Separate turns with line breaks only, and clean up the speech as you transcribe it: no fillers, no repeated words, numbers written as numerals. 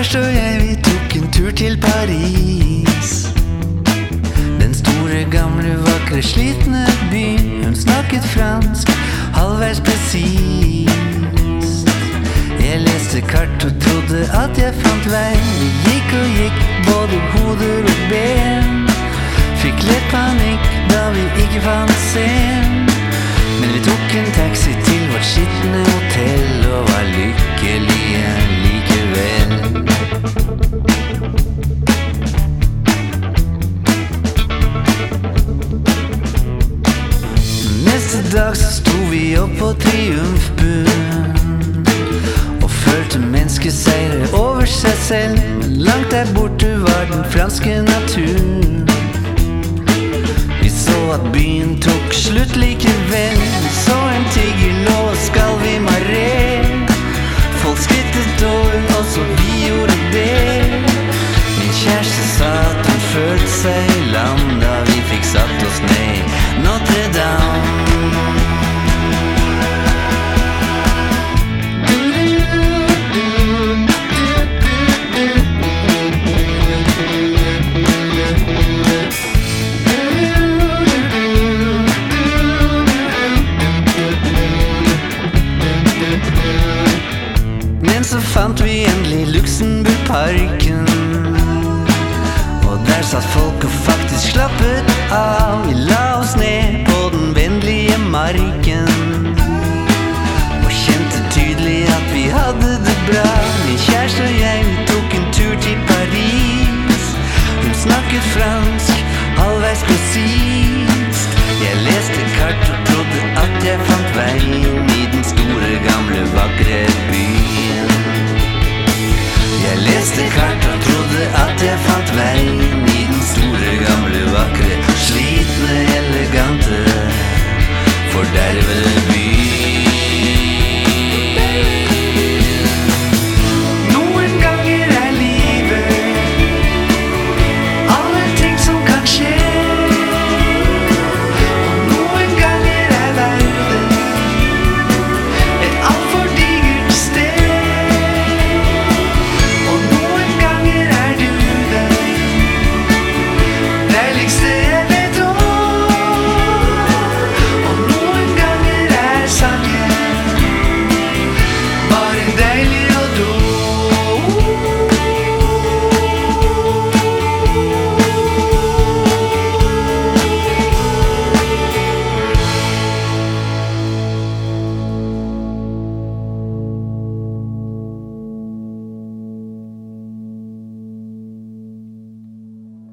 kjæreste og jeg, vi tok en tur til Paris. Den store, gamle, vakre, slitne byen. Hun snakket fransk, halvveis presist. Jeg leste kart og trodde at jeg fant vei. Vi gikk og gikk, både hoder og ben. Fikk lett panikk da vi ikke fant scenen. Men vi tok en taxi til vårt skitne hotell og var lykkelige likevel. Neste dag så sto vi opp på triumfbuen og følte menneskeseiere over seg selv. Men langt der borte var den franske naturen. Vi så at byen tok slutt likevel. Vi så en tigger lå og skalv i maré. Folk skrittet over, og så vi gjorde det. Min kjæreste sa at hun følte seg i land da vi fikk satt oss ned Notre Dame. Men så fant vi endelig Luxembourgparken, og der satt folk og faktisk slappet av. Vi la oss ned på den vennlige marken og kjente tydelig at vi hadde det bra. Min kjæreste og jeg, vi tok en tur til Paris. Hun snakket fransk, halvveis presis.